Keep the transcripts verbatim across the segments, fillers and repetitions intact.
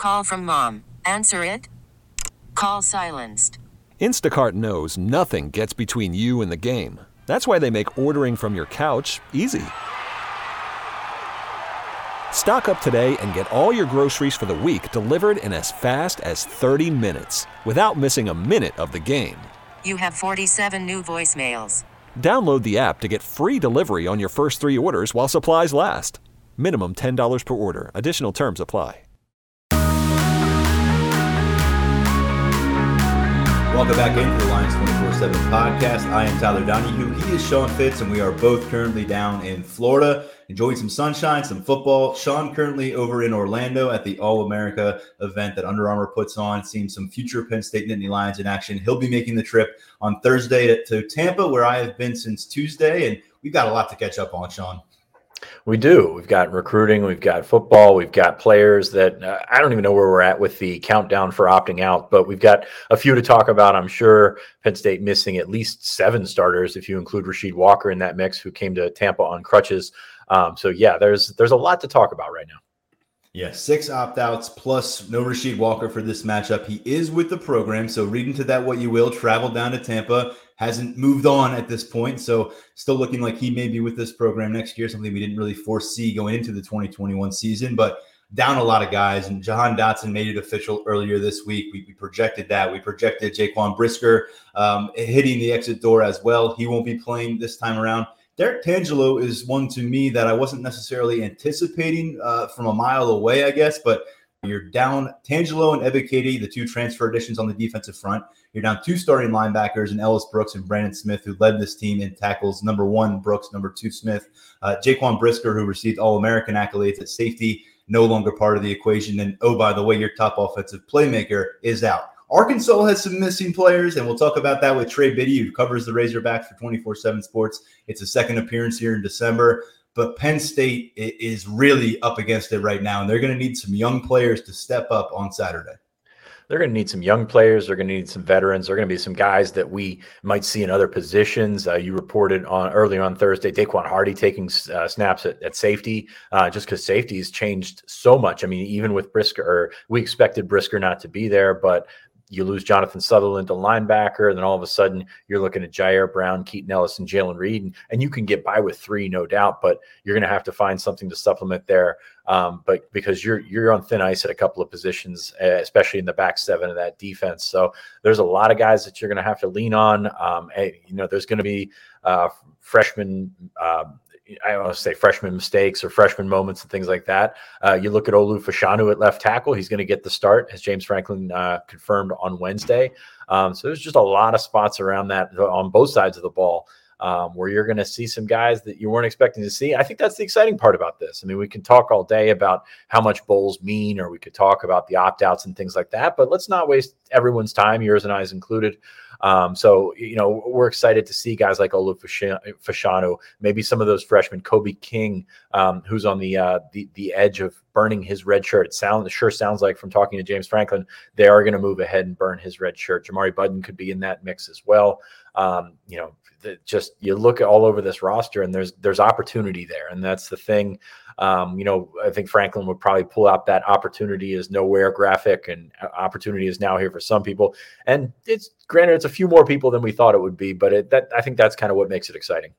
Call from mom. Answer it. Call silenced. Instacart knows nothing gets between you and the game. That's why they make ordering from your couch easy. Stock up today and get all your groceries for the week delivered in as fast as thirty minutes without missing a minute of the game. You have forty-seven new voicemails. Download the app to get free delivery on your first three orders while supplies last. Minimum ten dollars per order. Additional terms apply. Welcome back into the Lions twenty-four seven podcast. I am Tyler Donahue. He is Sean Fitz, and we are both currently down in Florida, enjoying some sunshine, some football. Sean currently over in Orlando at the All-America event that Under Armour puts on, seeing some future Penn State Nittany Lions in action. He'll be making the trip on Thursday to Tampa, where I have been since Tuesday, and we've got a lot to catch up on, Sean. We do. We've got recruiting, we've got football, we've got players that uh, I don't even know where we're at with the countdown for opting out, but we've got a few to talk about. I'm sure Penn State missing at least seven starters if you include Rasheed Walker in that mix, who came to Tampa on crutches. Um, so yeah, there's there's a lot to talk about right now. Yeah, six opt-outs plus no Rasheed Walker for this matchup. He is with the program, so read into that what you will. Traveled down to Tampa, hasn't moved on at this point, so still looking like he may be with this program next year, something we didn't really foresee going into the twenty twenty-one season, but down a lot of guys, and Jahan Dotson made it official earlier this week. We, we projected that. We projected Jaquan Brisker um, hitting the exit door as well. He won't be playing this time around. Derek Tangelo is one to me that I wasn't necessarily anticipating uh, from a mile away, I guess, but you're down Tangelo and Ebiketie, the two transfer additions on the defensive front. You're down two starting linebackers in Ellis Brooks and Brandon Smith, who led this team in tackles. Number one, Brooks. Number two, Smith. Uh, Jaquan Brisker, who received All-American accolades at safety, no longer part of the equation. And, oh, by the way, your top offensive playmaker is out. Arkansas has some missing players, and we'll talk about that with Trey Biddy, who covers the Razorbacks for twenty-four seven Sports. It's a second appearance here in December. But Penn State is really up against it right now, and they're going to need some young players to step up on Saturday. They're going to need some young players. They're going to need some veterans. They're going to be some guys that we might see in other positions. Uh, you reported on earlier on Thursday, Daquan Hardy taking uh, snaps at, at safety, uh, just because safety has changed so much. I mean, even with Brisker, or we expected Brisker not to be there, but you lose Jonathan Sutherland to linebacker, and then all of a sudden you're looking at Jair Brown, Keaton Ellis, and Jalen Reed, and, and you can get by with three, no doubt, but you're going to have to find something to supplement there. Um, but because you're you're on thin ice at a couple of positions, uh, especially in the back seven of that defense. So there's a lot of guys that you're going to have to lean on. Um, and, you know, there's going to be uh, freshmen. Uh, I don't want to say freshman mistakes or freshman moments and things like that. Uh, you look at Olu Fashanu at left tackle. He's going to get the start, as James Franklin uh, confirmed on Wednesday. Um, so there's just a lot of spots around that on both sides of the ball um, where you're going to see some guys that you weren't expecting to see. I think that's the exciting part about this. I mean, we can talk all day about how much bowls mean, or we could talk about the opt-outs and things like that, but let's not waste everyone's time, yours and I's included. Um, so, you know, we're excited to see guys like Olu Fashanu, maybe some of those freshmen, Kobe King, um, who's on the, uh, the the edge of burning his red shirt. It sounds, it sure sounds like, from talking to James Franklin, they are going to move ahead and burn his red shirt. Jamari Budden could be in that mix as well. Um, you know, the, just you look at all over this roster, and there's there's opportunity there, and that's the thing. Um, you know, I think Franklin would probably pull out that opportunity is nowhere graphic, and opportunity is now here for some people. And it's granted, it's a few more people than we thought it would be, but it, that I think that's kind of what makes it exciting.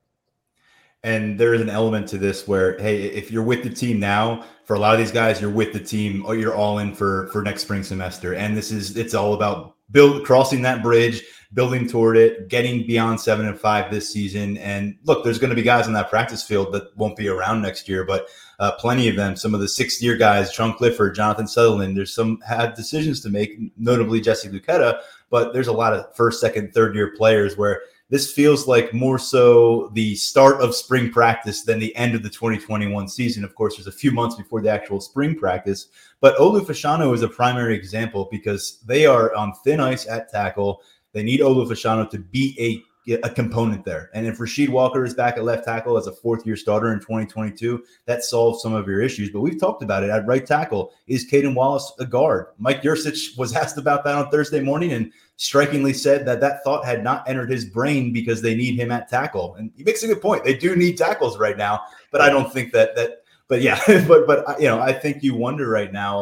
And there is an element to this where, hey, if you're with the team now, for a lot of these guys, you're with the team, or you're all in for, for next spring semester. And this is, it's all about build, crossing that bridge, building toward it, getting beyond seven and five this season. And look, there's going to be guys on that practice field that won't be around next year, but uh, plenty of them, some of the sixth year guys, Sean Clifford, Jonathan Sutherland, there's some had decisions to make, notably Jesse Luketa, but there's a lot of first, second, third year players where this feels like more so the start of spring practice than the end of the twenty twenty-one season. Of course, there's a few months before the actual spring practice, but Olu Fashanu is a primary example because they are on thin ice at tackle. They need Olu Fashanu to be a a component there. And if Rasheed Walker is back at left tackle as a fourth-year starter in twenty twenty-two, that solves some of your issues. But we've talked about it. At right tackle, is Caden Wallace a guard? Mike Yurcich was asked about that on Thursday morning and strikingly said that that thought had not entered his brain because they need him at tackle. And he makes a good point. They do need tackles right now, but I don't think that that. But yeah, but but you know, I think you wonder right now, are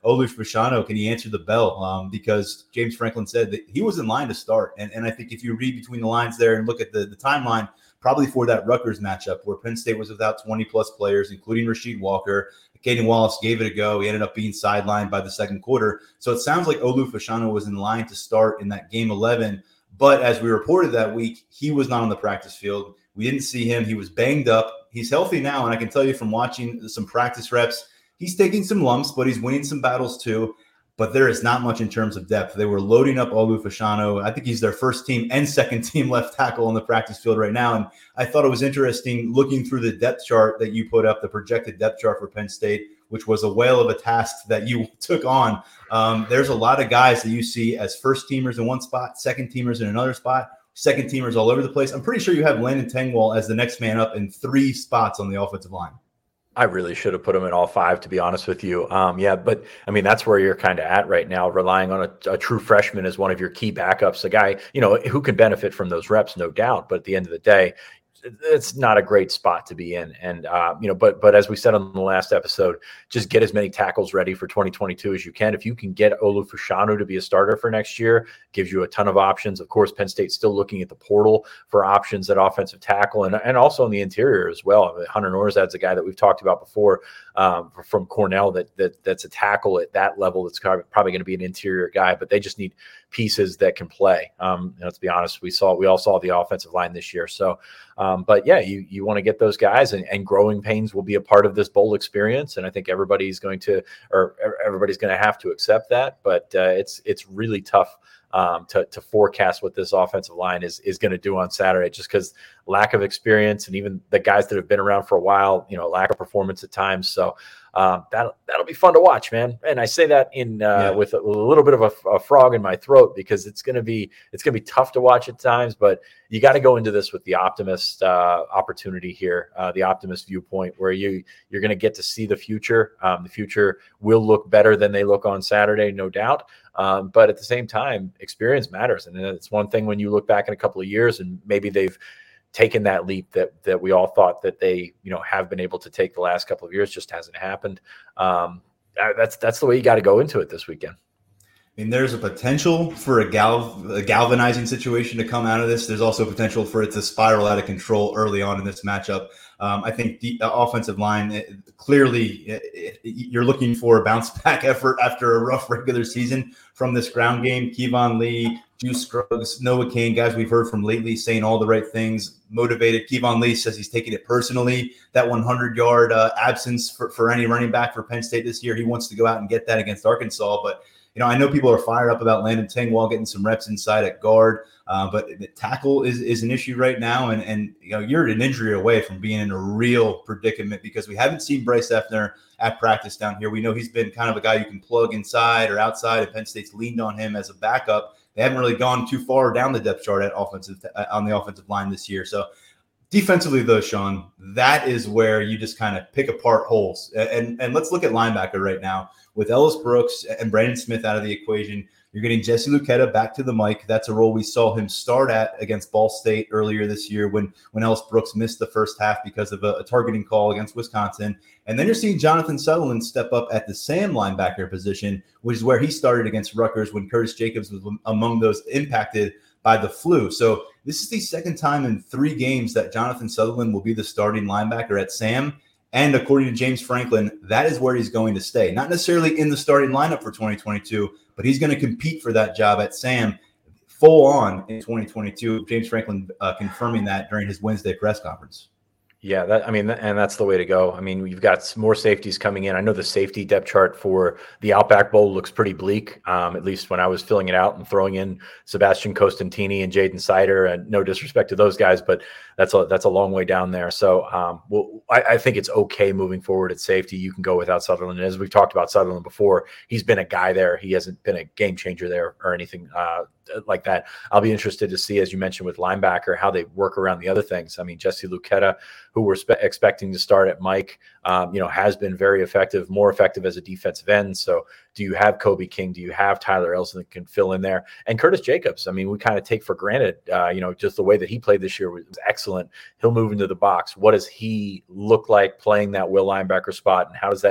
Olu Fashanu, can he answer the bell? Um, because James Franklin said that he was in line to start. And, and I think if you read between the lines there and look at the, the timeline, probably for that Rutgers matchup where Penn State was without twenty plus players, including Rasheed Walker, Caden Wallace gave it a go. He ended up being sidelined by the second quarter. So it sounds like Olu Fashanu was in line to start in that game eleven. But as we reported that week, he was not on the practice field. We didn't see him. He was banged up. He's healthy now. And I can tell you from watching some practice reps, he's taking some lumps, but he's winning some battles too. But there is not much in terms of depth. They were loading up Olu Fashanu. I think he's their first team and second team left tackle on the practice field right now. And I thought it was interesting looking through the depth chart that you put up, the projected depth chart for Penn State, which was a whale of a task that you took on. Um, there's a lot of guys that you see as first teamers in one spot, second teamers in another spot, second teamers all over the place. I'm pretty sure you have Landon Tengwall as the next man up in three spots on the offensive line. I really should have put him in all five, to be honest with you. Um, yeah, but I mean, that's where you're kind of at right now, relying on a, a true freshman as one of your key backups, a guy, you know, who can benefit from those reps, no doubt. But at the end of the day, it's not a great spot to be in. And, uh, you know, but, but as we said on the last episode, just get as many tackles ready for twenty twenty-two as you can. If you can get Olu Fashanu to be a starter for next year, gives you a ton of options. Of course, Penn State's still looking at the portal for options at offensive tackle and, and also in the interior as well. Hunter Norzad's a guy that we've talked about before um, from Cornell that, that that's a tackle at that level. That's probably going to be an interior guy, but they just need pieces that can play. Um, you know, to be honest, we saw, we all saw the offensive line this year. So, um, but yeah, you, you want to get those guys and, and growing pains will be a part of this bowl experience. And I think everybody's going to, or everybody's going to have to accept that, but uh, it's, it's really tough um, to, to forecast what this offensive line is, is going to do on Saturday, just because lack of experience and even the guys that have been around for a while, you know, lack of performance at times. So um, that'll, that'll be fun to watch, man. And I say that in uh, yeah. with a, a little bit of a, a frog in my throat, because it's going to be, it's going to be tough to watch at times, but you got to go into this with the optimist uh, opportunity here, uh, the optimist viewpoint, where you, you're going to get to see the future. Um, the future will look better than they look on Saturday, no doubt. Um, but at the same time, experience matters. And it's one thing when you look back in a couple of years and maybe they've taken that leap that that we all thought that they, you know, have been able to take the last couple of years, just hasn't happened. Um, that's that's the way you got to go into it this weekend. I mean, there's a potential for a, gal- a galvanizing situation to come out of this. There's also potential for it to spiral out of control early on in this matchup. Um, I think the uh, offensive line, it, clearly it, it, you're looking for a bounce back effort after a rough regular season from this ground game. Kevon Lee, Juice Scruggs, Noah Kane, guys we've heard from lately saying all the right things, motivated. Kevon Lee says he's taking it personally, that hundred-yard uh, absence for, for any running back for Penn State this year. He wants to go out and get that against Arkansas, but you know, I know people are fired up about Landon Tengwall getting some reps inside at guard, uh, but the tackle is, is an issue right now. And, and, you know, you're an injury away from being in a real predicament, because we haven't seen Bryce Effner at practice down here. We know he's been kind of a guy you can plug inside or outside, and Penn State's leaned on him as a backup. They haven't really gone too far down the depth chart at offensive on the offensive line this year. So defensively, though, Sean, that is where you just kind of pick apart holes. And, and let's look at linebacker right now. With Ellis Brooks and Brandon Smith out of the equation, you're getting Jesse Luketa back to the mic. That's a role we saw him start at against Ball State earlier this year when, when Ellis Brooks missed the first half because of a, a targeting call against Wisconsin. And then you're seeing Jonathan Sutherland step up at the Sam linebacker position, which is where he started against Rutgers when Curtis Jacobs was among those impacted by the flu. So this is the second time in three games that Jonathan Sutherland will be the starting linebacker at Sam. And according to James Franklin, that is where he's going to stay. Not necessarily in the starting lineup for twenty twenty-two, but he's going to compete for that job at Sam full on in twenty twenty-two. James Franklin uh, confirming that during his Wednesday press conference. Yeah, that I mean, and that's the way to go. I mean, you've got more safeties coming in. I know the safety depth chart for the Outback Bowl looks pretty bleak, um, at least when I was filling it out and throwing in Sebastian Costantini and Jaden Sider. And no disrespect to those guys, but that's a that's a long way down there. So, um, well, I, I think it's okay moving forward at safety. You can go without Sutherland. And as we've talked about Sutherland before, he's been a guy there. He hasn't been a game changer there or anything uh, like that. I'll be interested to see, as you mentioned with linebacker, how they work around the other things. I mean, Jesse Luketa, who we're spe- expecting to start at Mike, um, you know, has been very effective, more effective as a defensive end. So do you have Kobe King? Do you have Tyler Elson that can fill in there? And Curtis Jacobs, I mean, we kind of take for granted, uh, you know, just the way that he played this year was excellent. He'll move into the box. What does he look like playing that will linebacker spot? And how does that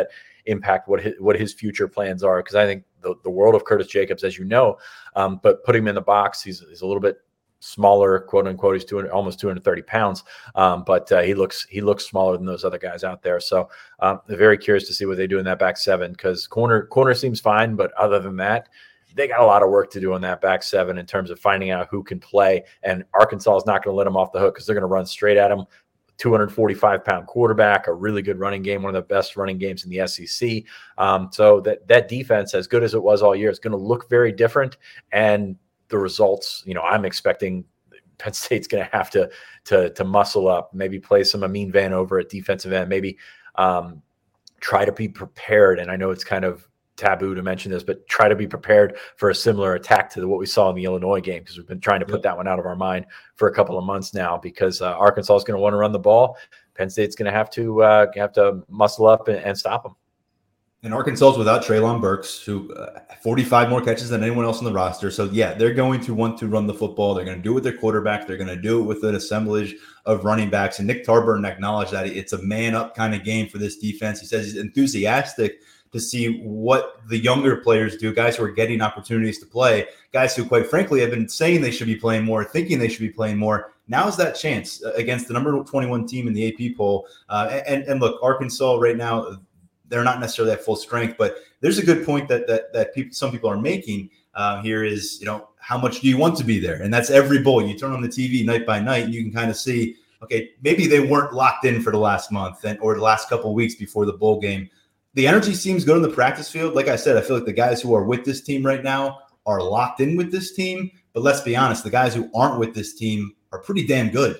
impact what his, what his future plans are. Because I think the, the world of Curtis Jacobs, as you know, um, but putting him in the box, he's, he's a little bit smaller, quote unquote. He's two hundred, almost two hundred thirty pounds, um, but uh, he looks he looks smaller than those other guys out there. So um, I'm very curious to see what they do in that back seven, because corner corner seems fine, but other than that, they got a lot of work to do on that back seven in terms of finding out who can play. And Arkansas is not going to let them off the hook, because they're going to run straight at them. two hundred forty-five pound quarterback, a really good running game, one of the best running games in the S E C. Um, so that that defense, as good as it was all year, is going to look very different. And the results, you know, I'm expecting Penn State's going to have to to to muscle up, maybe play some Amin Vanover at defensive end, maybe um, try to be prepared. And I know it's kind of taboo to mention this, but try to be prepared for a similar attack to the, what we saw in the Illinois game, because we've been trying to put yep. that one out of our mind for a couple of months now, because uh, Arkansas is going to want to run the ball. Penn State's going to have to uh, have to muscle up and, and stop them. And Arkansas is without Treylon Burks, who uh, forty-five more catches than anyone else on the roster. So, yeah, they're going to want to run the football. They're going to do it with their quarterback. They're going to do it with an assemblage of running backs. And Nick Tarburn acknowledged that it's a man-up kind of game for this defense. He says he's enthusiastic to see what the younger players do, guys who are getting opportunities to play, guys who, quite frankly, have been saying they should be playing more, thinking they should be playing more. Now's that chance against the number twenty-one team in the A P poll. Uh, and, and look, Arkansas right now, they're not necessarily at full strength, but there's a good point that that that people, some people are making uh, here is, you know, how much do you want to be there? And that's every bowl. You turn on the T V night by night, and you can kind of see, okay, maybe they weren't locked in for the last month and or the last couple of weeks before the bowl game. The energy seems good on the practice field. Like I said, I feel like the guys who are with this team right now are locked in with this team. But let's be honest, the guys who aren't with this team are pretty damn good.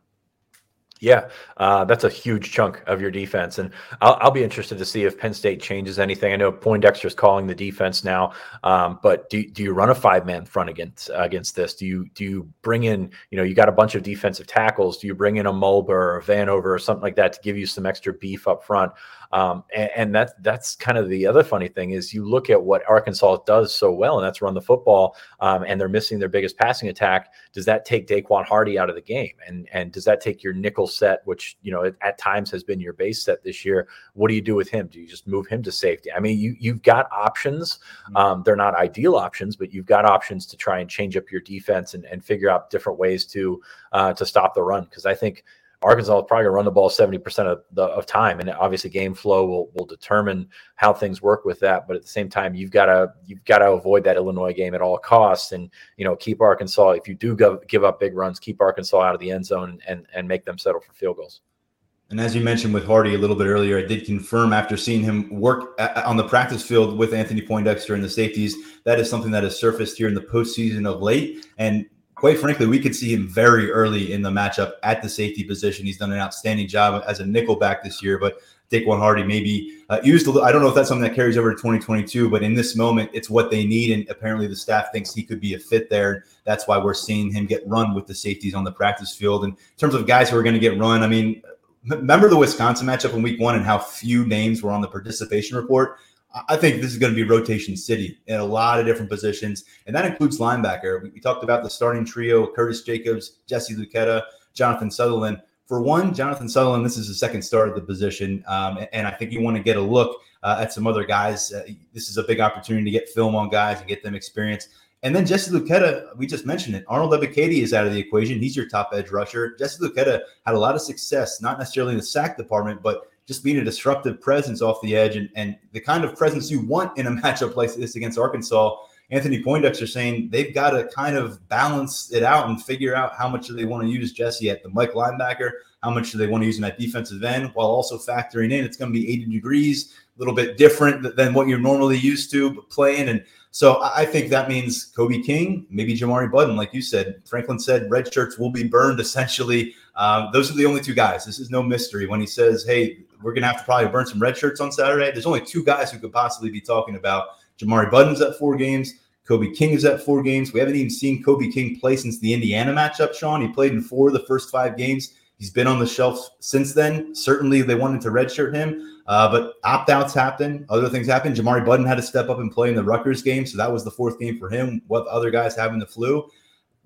Yeah, uh, that's a huge chunk of your defense. And I'll, I'll be interested to see if Penn State changes anything. I know Poindexter's calling the defense now, um, but do, do you run a five-man front against against this? Do you do you bring in, you know, you got a bunch of defensive tackles. Do you bring in a Mulber or a Vanover or something like that to give you some extra beef up front? Um, and, and that's that's kind of the other funny thing is you look at what Arkansas does so well, and that's run the football, um, and they're missing their biggest passing attack. Does that take Daquan Hardy out of the game? And and does that take your nickel set, which, you know, it, at times has been your base set this year? What do you do with him? Do you just move him to safety? I mean, you, you've got options. Um, they're not ideal options, but you've got options to try and change up your defense and, and figure out different ways to uh, to stop the run. Because I think Arkansas is probably going to run the ball seventy percent of the of time, and obviously game flow will will determine how things work with that. But at the same time, you've got to you've got to avoid that Illinois game at all costs, and you know keep Arkansas. If you do go, give up big runs, keep Arkansas out of the end zone and and make them settle for field goals. And as you mentioned with Hardy a little bit earlier, I did confirm after seeing him work at, on the practice field with Anthony Poindexter and the safeties, that is something that has surfaced here in the postseason of late. And quite frankly, we could see him very early in the matchup at the safety position. He's done an outstanding job as a nickel back this year, but Daquan Hardy maybe uh, used a little, I don't know if that's something that carries over to twenty twenty-two, but in this moment, it's what they need. And apparently the staff thinks he could be a fit there. That's why we're seeing him get run with the safeties on the practice field. And in terms of guys who are going to get run, I mean, remember the Wisconsin matchup in week one and how few names were on the participation report? I think this is going to be rotation city in a lot of different positions, and that includes linebacker. We, we talked about the starting trio: Curtis Jacobs, Jesse Luketa, Jonathan Sutherland. For one, Jonathan Sutherland, this is the second start of the position, um, and, and I think you want to get a look uh, at some other guys. Uh, this is a big opportunity to get film on guys and get them experience. And then Jesse Luketa, we just mentioned it. Arnold Ebiketie is out of the equation. He's your top edge rusher. Jesse Luketa had a lot of success, not necessarily in the sack department, but just being a disruptive presence off the edge and, and the kind of presence you want in a matchup like this against Arkansas. Anthony Poindexter saying they've got to kind of balance it out and figure out how much do they want to use Jesse at the Mike linebacker, how much do they want to use in that defensive end, while also factoring in it's going to be eighty degrees, a little bit different than what you're normally used to playing. And so I think that means Kobe King, maybe Jamari Budden, like you said. Franklin said red shirts will be burned essentially. Um, those are the only two guys. This is no mystery. When he says, hey, we're going to have to probably burn some red shirts on Saturday, there's only two guys who could possibly be talking about. Jamari Budden's at four games. Kobe King is at four games. We haven't even seen Kobe King play since the Indiana matchup, Sean. He played in four of the first five games. He's been on the shelf since then. Certainly they wanted to redshirt him, uh, but opt-outs happened. Other things happened. Jamari Budden had to step up and play in the Rutgers game, so that was the fourth game for him, with other guys having the flu.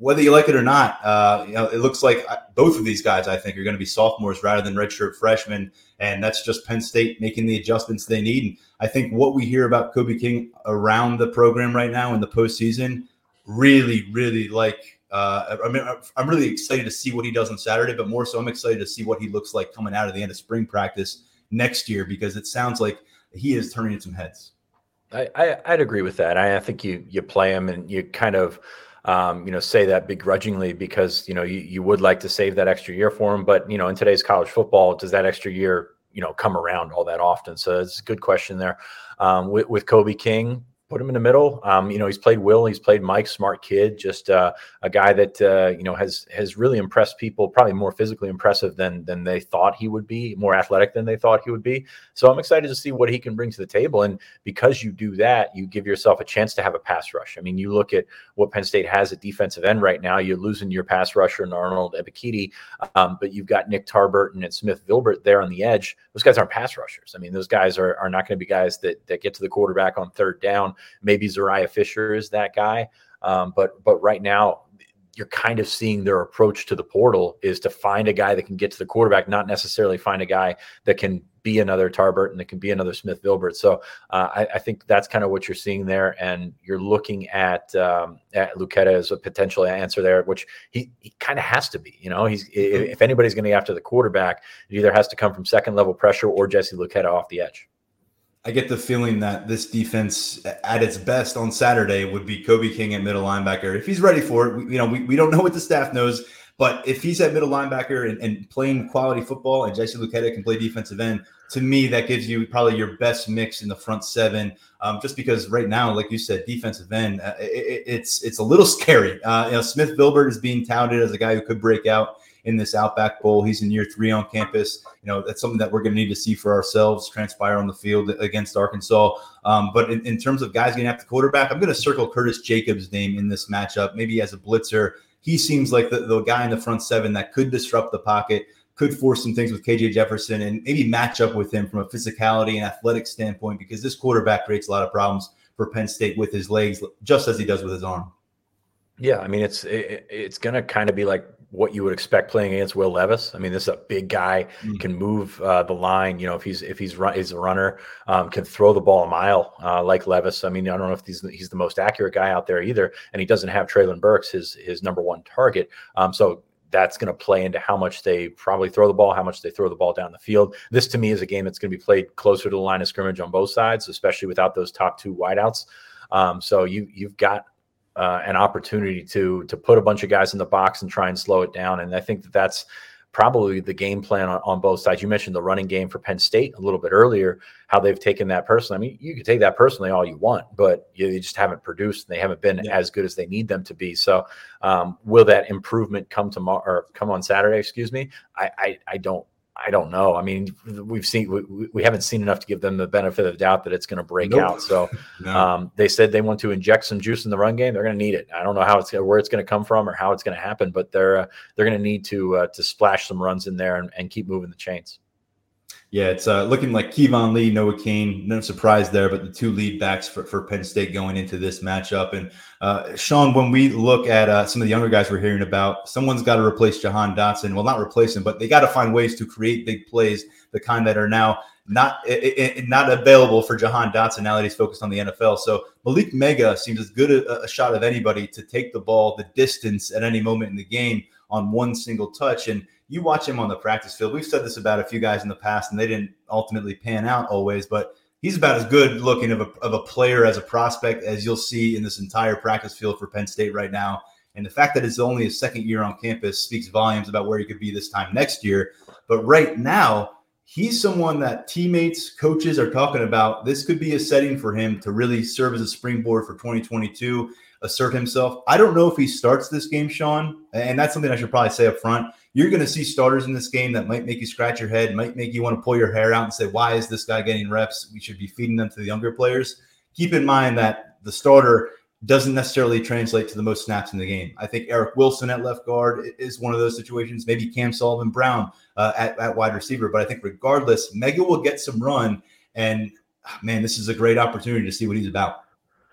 whether you like it or not, uh, you know, it looks like both of these guys, I think, are going to be sophomores rather than redshirt freshmen. And that's just Penn State making the adjustments they need. And I think what we hear about Kobe King around the program right now in the postseason, really, really like, uh, I mean, I'm really excited to see what he does on Saturday, but more so I'm excited to see what he looks like coming out of the end of spring practice next year, because it sounds like he is turning in some heads. I, I, I'd agree with that. I, I think you you play him and you kind of Um, you know, say that begrudgingly because, you know, you, you would like to save that extra year for him. But, you know, in today's college football, does that extra year, you know, come around all that often? So it's a good question there. Um, with, with Kobe King, put him in the middle. Um, you know, he's played Will, he's played Mike, smart kid, just uh, a guy that, uh, you know, has has really impressed people, probably more physically impressive than than they thought he would be, more athletic than they thought he would be. So I'm excited to see what he can bring to the table. And because you do that, you give yourself a chance to have a pass rush. I mean, you look at what Penn State has at defensive end right now, you're losing your pass rusher in Arnold Ebiketie, um, but you've got Nick Tarburton and Smith Vilbert there on the edge. Those guys aren't pass rushers. I mean, those guys are, are not going to be guys that that get to the quarterback on third down. Maybe Zariah Fisher is that guy. Um, but but right now, you're kind of seeing their approach to the portal is to find a guy that can get to the quarterback, not necessarily find a guy that can be another Tarburton, that can be another Smith Vilbert. So uh, I, I think that's kind of what you're seeing there. And you're looking at um, at Luketa as a potential answer there, which he, he kind of has to be. You know, he's if anybody's going to be after the quarterback, it either has to come from second level pressure or Jesse Luketa off the edge. I get the feeling that this defense at its best on Saturday would be Kobe King at middle linebacker. If he's ready for it, we, you know, we, we don't know what the staff knows, but if he's at middle linebacker and, and playing quality football and Jesse Luketa can play defensive end, to me, that gives you probably your best mix in the front seven. Um, just because right now, like you said, defensive end, uh, it, it's it's a little scary. Uh, you know, Smith Vilbert is being touted as a guy who could break out in this Outback Bowl. He's in year three on campus. You know, that's something that we're going to need to see for ourselves transpire on the field against Arkansas. Um, but in, in terms of guys getting after the quarterback, I'm going to circle Curtis Jacobs' name in this matchup, maybe as a blitzer. He seems like the, the guy in the front seven that could disrupt the pocket, could force some things with K J Jefferson, and maybe match up with him from a physicality and athletic standpoint, because this quarterback creates a lot of problems for Penn State with his legs, just as he does with his arm. Yeah, I mean, it's it, it's going to kind of be like what you would expect playing against Will Levis. I mean, this is a big guy, mm-hmm. can move uh, the line. You know, if he's if he's run, he's a runner, um, can throw the ball a mile uh, like Levis. I mean, I don't know if he's he's the most accurate guy out there either, and he doesn't have Treylon Burks, his his number one target. Um, so that's going to play into how much they probably throw the ball, how much they throw the ball down the field. This, to me, is a game that's going to be played closer to the line of scrimmage on both sides, especially without those top two wideouts. Um, so you you've got Uh, an opportunity to to put a bunch of guys in the box and try and slow it down. And I think that that's probably the game plan on, on both sides. You mentioned the running game for Penn State a little bit earlier, how they've taken that personally. I mean, you can take that personally all you want, but you, you just haven't produced and they haven't been yeah. as good as they need them to be. So um, will that improvement come tomorrow or come on Saturday? Excuse me. I I, I don't. I don't know. I mean, we've seen we, we haven't seen enough to give them the benefit of the doubt that it's going to break nope. out. So no. um, they said they want to inject some juice in the run game. They're going to need it. I don't know how it's where it's going to come from or how it's going to happen, but they're uh, they're going to need to uh, to splash some runs in there and, and keep moving the chains. Yeah, it's uh, looking like Kevon Lee, Noah Cain, no surprise there, but the two lead backs for, for Penn State going into this matchup. And uh, Sean, when we look at uh, some of the younger guys we're hearing about, someone's got to replace Jahan Dotson. Well, not replace him, but they got to find ways to create big plays, the kind that are now not it, it, not available for Jahan Dotson now that he's focused on the N F L. So Malik Mega seems as good a, a shot of anybody to take the ball the distance at any moment in the game on one single touch. And you watch him on the practice field. We've said this about a few guys in the past, and they didn't ultimately pan out always, but he's about as good looking of a, of a player as a prospect as you'll see in this entire practice field for Penn State right now. And the fact that it's only his second year on campus speaks volumes about where he could be this time next year. But right now, he's someone that teammates, coaches are talking about. This could be a setting for him to really serve as a springboard for twenty twenty-two, assert himself. I don't know if he starts this game, Sean, and that's something I should probably say up front. You're going to see starters in this game that might make you scratch your head, might make you want to pull your hair out and say, why is this guy getting reps? We should be feeding them to the younger players. Keep in mind that the starter doesn't necessarily translate to the most snaps in the game. I think Eric Wilson at left guard is one of those situations, maybe Cam Sullivan Brown uh, at, at wide receiver. But I think regardless, Mega will get some run. And, man, this is a great opportunity to see what he's about.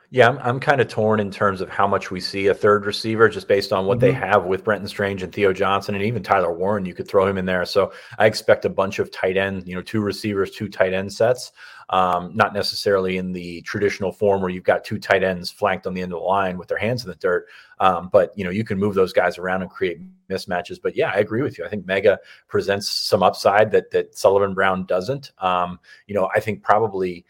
Yeah, I'm, I'm kind of torn in terms of how much we see a third receiver just based on what mm-hmm. they have with Brenton Strange and Theo Johnson and even Tyler Warren. You could throw him in there. So I expect a bunch of tight end, you know, two receivers, two tight end sets, um, not necessarily in the traditional form where you've got two tight ends flanked on the end of the line with their hands in the dirt. Um, but, you know, you can move those guys around and create mismatches. But yeah, I agree with you. I think Mega presents some upside that that Sullivan Brown doesn't. Um, you know, I think probably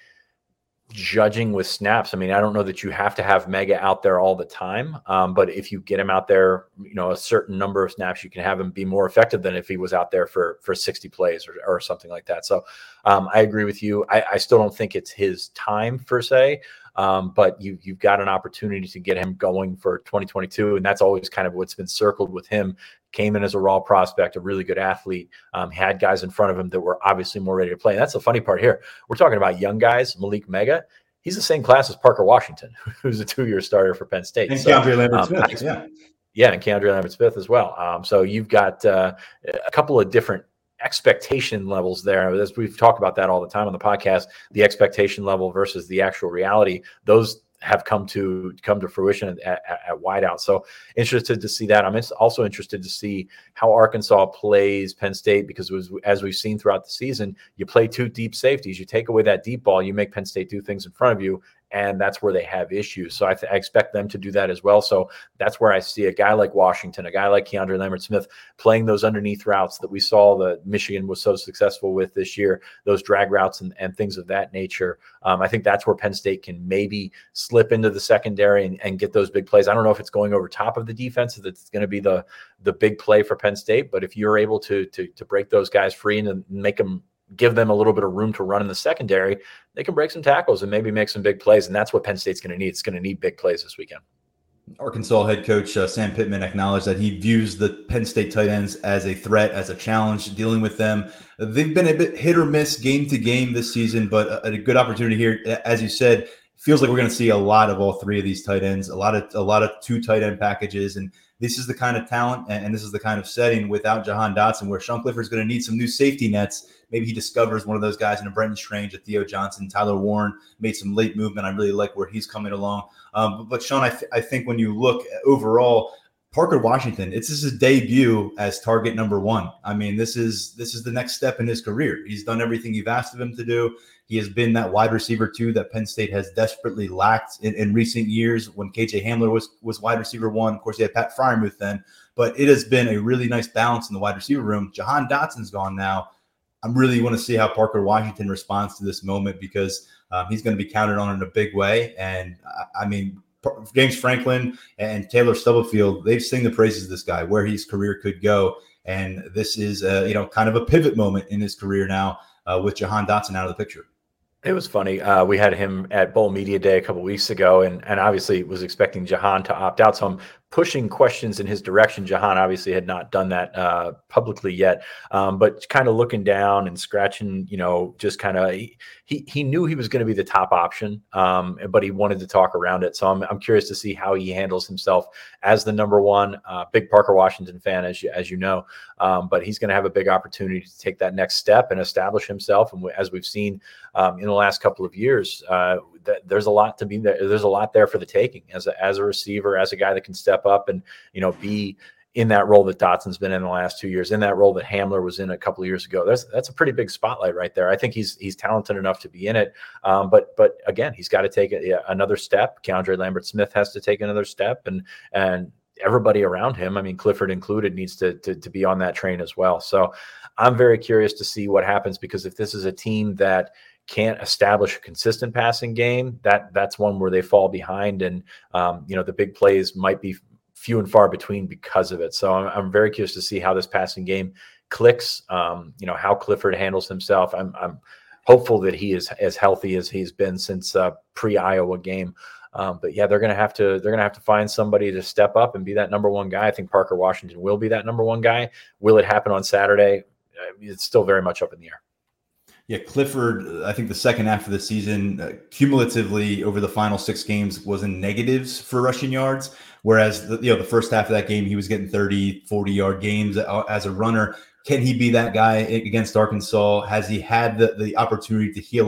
judging with snaps, I mean, I don't know that you have to have Mega out there all the time, um, but if you get him out there, you know, a certain number of snaps, you can have him be more effective than if he was out there for for sixty plays or, or something like that. So um, I agree with you. I, I still don't think it's his time per se, um, but you, you've got an opportunity to get him going for twenty twenty-two, and that's always kind of what's been circled with him. Came in as a raw prospect, a really good athlete, um, had guys in front of him that were obviously more ready to play. And that's the funny part here. We're talking about young guys, Malik Mega. He's the same class as Parker Washington, who's a two-year starter for Penn State. And so, Keandre Lambert-Smith, um, yeah. Yeah, and Keandre Lambert-Smith as well. Um, so you've got uh, a couple of different expectation levels there. As we've talked about that all the time on the podcast, the expectation level versus the actual reality. Those have come to come to fruition at, at, at wideout. So interested to see that. I'm also interested to see how Arkansas plays Penn State, because it was, as we've seen throughout the season, you play two deep safeties, you take away that deep ball, you make Penn State do things in front of you, and that's where they have issues. So I, th- I expect them to do that as well. So that's where I see a guy like Washington, a guy like Keandre Lambert-Smith playing those underneath routes that we saw that Michigan was so successful with this year, those drag routes and, and things of that nature. Um, I think that's where Penn State can maybe slip into the secondary and, and get those big plays. I don't know if it's going over top of the defense that's going to be the the big play for Penn State, but if you're able to to to break those guys free and make them give them a little bit of room to run in the secondary, they can break some tackles and maybe make some big plays. And that's what Penn State's going to need. It's going to need big plays this weekend. Arkansas head coach uh, Sam Pittman acknowledged that he views the Penn State tight ends as a threat, as a challenge, dealing with them. They've been a bit hit or miss game to game this season, but a, a good opportunity here. As you said, feels like we're going to see a lot of all three of these tight ends, a lot of a lot of two tight end packages. And this is the kind of talent and, and this is the kind of setting without Jahan Dotson, where Sean Clifford is going to need some new safety nets. Maybe he discovers one of those guys in a Brenton Strange, a Theo Johnson. Tyler Warren made some late movement. I really like where he's coming along. Um, but, but Sean, I, th- I think when you look overall, Parker Washington, it's his debut as target number one. I mean, this is this is the next step in his career. He's done everything you've asked of him to do. He has been that wide receiver too that Penn State has desperately lacked in, in recent years. When K J Hamler was was wide receiver one, of course, he had Pat Fryermuth then. But it has been a really nice balance in the wide receiver room. Jahan Dotson's gone now. I really want to see how Parker Washington responds to this moment, because um, he's going to be counted on in a big way. And I, I mean, James Franklin and Taylor Stubblefield, they've sung the praises of this guy, where his career could go. And this is, uh, you know, kind of a pivot moment in his career now uh, with Jahan Dotson out of the picture. It was funny. Uh, we had him at Bowl Media Day a couple weeks ago, and and obviously was expecting Jahan to opt out. So I'm pushing questions in his direction. Jahan obviously had not done that uh, publicly yet, um, but kind of looking down and scratching, you know, just kind of he, he he knew he was going to be the top option, um, but he wanted to talk around it. So I'm I'm curious to see how he handles himself as the number one. Uh, big Parker Washington fan, as you, as you know, um, but he's going to have a big opportunity to take that next step and establish himself. And as we've seen um, in the last couple of years, uh, th- there's a lot to be there. There's a lot there for the taking as a, as a receiver, as a guy that can step up and, you know, be in that role that Dotson's been in the last two years, in that role that Hamler was in a couple of years ago. That's that's a pretty big spotlight right there. I think he's he's talented enough to be in it, um, but but again, he's got to take a, another step. Keandre Lambert-Smith has to take another step, and and everybody around him, I mean, Clifford included, needs to, to to be on that train as well. So I'm very curious to see what happens, because if this is a team that can't establish a consistent passing game, that that's one where they fall behind, and um, you know, the big plays might be few and far between because of it. So I'm, I'm very curious to see how this passing game clicks. Um, you know, how Clifford handles himself. I'm, I'm hopeful that he is as healthy as he's been since uh, pre-Iowa game. Um, but yeah, they're gonna have to they're gonna have to find somebody to step up and be that number one guy. I think Parker Washington will be that number one guy. Will it happen on Saturday? It's still very much up in the air. Yeah, Clifford, I think the second half of the season, uh, cumulatively over the final six games, was in negatives for rushing yards, whereas the, you know, the first half of that game, he was getting thirty, forty-yard games as a runner. Can he be that guy against Arkansas? Has he had the, the opportunity to heal up?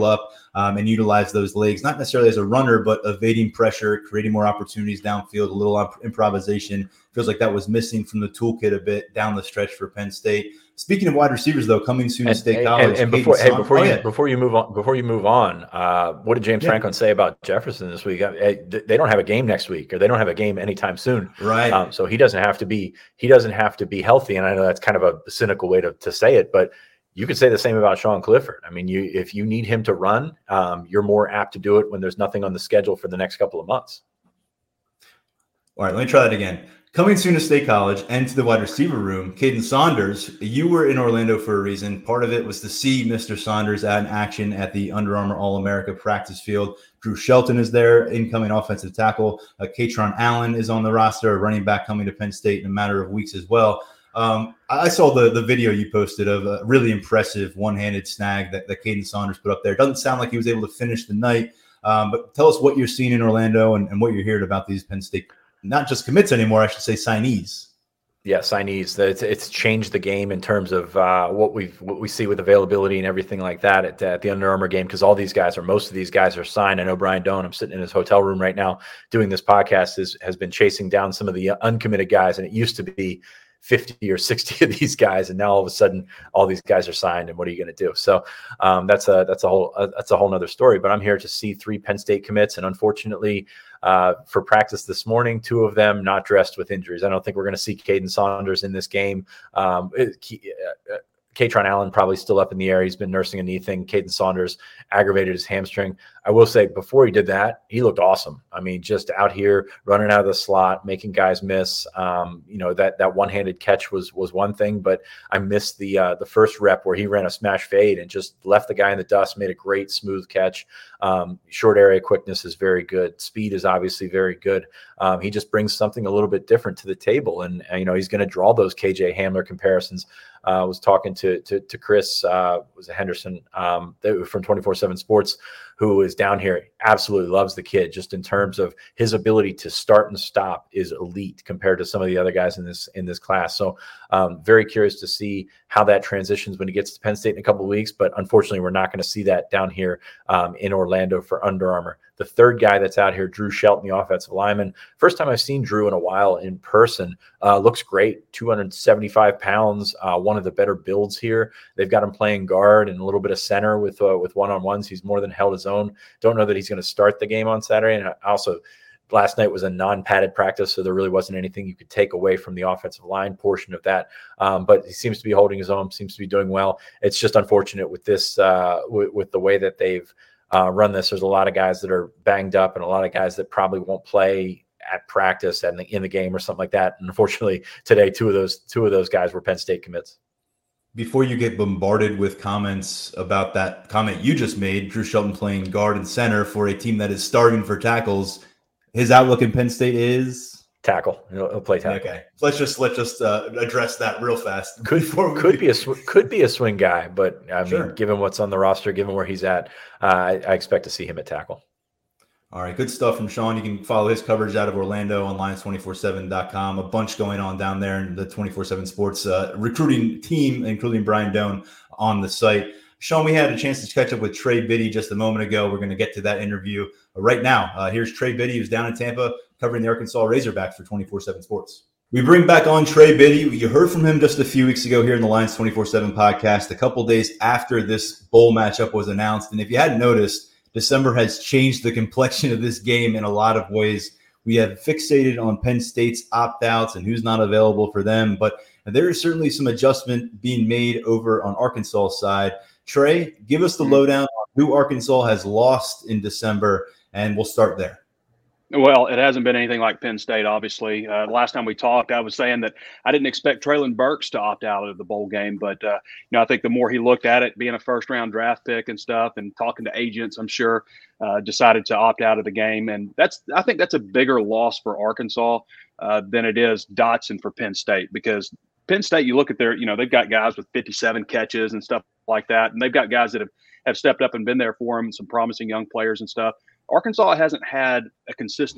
um, and utilize those legs, not necessarily as a runner, but evading pressure, creating more opportunities downfield, a little imp- improvisation. Feels like that was missing from the toolkit a bit down the stretch for Penn State. Speaking of wide receivers, though, coming soon to State and, College. And, and before, hey, before oh, you yeah. before you move on, before you move on, uh, what did James yeah. Franklin say about Jefferson this week? They don't have a game next week, or they don't have a game anytime soon, right? Um, so he doesn't have to be he doesn't have to be healthy. And I know that's kind of a cynical way to, to say it, but you could say the same about Sean Clifford. I mean, you if you need him to run, um, you're more apt to do it when there's nothing on the schedule for the next couple of months. All right, let me try that again. Coming soon to State College and to the wide receiver room, Caden Saunders, you were in Orlando for a reason. Part of it was to see Mister Saunders in action at the Under Armour All-America practice field. Drew Shelton is there, incoming offensive tackle. Uh, Katron Allen is on the roster, a running back coming to Penn State in a matter of weeks as well. Um, I saw the, the video you posted of a really impressive one-handed snag that, that Caden Saunders put up there. It doesn't sound like he was able to finish the night, um, but tell us what you're seeing in Orlando and, and what you're hearing about these Penn State not just commits anymore, I should say signees. Yeah, signees. It's, it's changed the game in terms of uh, what we what we see with availability and everything like that at, at the Under Armour game, because all these guys, or most of these guys, are signed. I know Brian Doan, I'm sitting in his hotel room right now doing this podcast, is, has been chasing down some of the uncommitted guys, and it used to be fifty or sixty of these guys, and now all of a sudden all these guys are signed, and what are you going to do? So um, that's a that's a whole uh, that's a whole nother story. But I'm here to see three Penn State commits, and unfortunately, uh, for practice this morning, two of them not dressed with injuries. I don't think we're going to see Caden Saunders in this game. Um, it, uh, Katron Allen probably still up in the air. He's been nursing a knee thing. Caden Saunders aggravated his hamstring. I will say, before he did that, he looked awesome. I mean, just out here running out of the slot, making guys miss. Um, you know, that that one-handed catch was was one thing, but I missed the uh, the first rep where he ran a smash fade and just left the guy in the dust, made a great smooth catch. Um, short area quickness is very good. Speed is obviously very good. Um, he just brings something a little bit different to the table, and, and you know, he's going to draw those K J Hamler comparisons. I uh, was talking to to, to Chris, uh, was it Henderson um, from twenty-four seven Sports, who is down here, absolutely loves the kid, just in terms of his ability to start and stop is elite compared to some of the other guys in this in this class. So um, very curious to see how that transitions when he gets to Penn State in a couple of weeks. But unfortunately, we're not going to see that down here um, in Orlando for Under Armour. The third guy that's out here, Drew Shelton, the offensive lineman. First time I've seen Drew in a while in person. Uh, looks great, two hundred seventy-five pounds, uh, one of the better builds here. They've got him playing guard and a little bit of center with uh, with one-on-ones. He's more than held his own. Don't know that he's going to start the game on Saturday. And I also, last night was a non-padded practice, so there really wasn't anything you could take away from the offensive line portion of that. Um, but he seems to be holding his own, seems to be doing well. It's just unfortunate with this, uh, with, with the way that they've uh, run this. There's a lot of guys that are banged up and a lot of guys that probably won't play at practice and in the game or something like that. And unfortunately, today, two of those two of those guys were Penn State commits. Before you get bombarded with comments about that comment you just made, Drew Shelton playing guard and center for a team that is starving for tackles, his outlook in Penn State is tackle. He'll, he'll play tackle. Okay, let's just let's just uh, address that real fast. Could before we... could be a sw- could be a swing guy, but I mean, sure. given what's on the roster, given where he's at, uh, I, I expect to see him at tackle. All right, good stuff from Sean. You can follow his coverage out of Orlando on Lions two forty-seven dot com. A bunch going on down there in the twenty-four seven Sports uh, recruiting team, including Brian Doan on the site. Sean, we had a chance to catch up with Trey Biddy just a moment ago. We're going to get to that interview right now. Uh, here's Trey Biddy, who's down in Tampa covering the Arkansas Razorbacks for twenty-four seven Sports. We bring back on Trey Biddy. You heard from him just a few weeks ago here in the Lions twenty-four seven podcast, a couple days after this bowl matchup was announced. And if you hadn't noticed, December has changed the complexion of this game in a lot of ways. We have fixated on Penn State's opt-outs and who's not available for them, but there is certainly some adjustment being made over on Arkansas' side. Trey, give us the lowdown on who Arkansas has lost in December, and we'll start there. Well, it hasn't been anything like Penn State, obviously. Uh, last time we talked, I was saying that I didn't expect Traylon Burks to opt out of the bowl game. But, uh, you know, I think the more he looked at it, being a first-round draft pick and stuff and talking to agents, I'm sure, uh, decided to opt out of the game. And that's I think that's a bigger loss for Arkansas uh, than it is Dotson for Penn State, because Penn State, you look at their, you know, they've got guys with fifty-seven catches and stuff like that. And they've got guys that have, have stepped up and been there for them, some promising young players and stuff. Arkansas hasn't had a consistent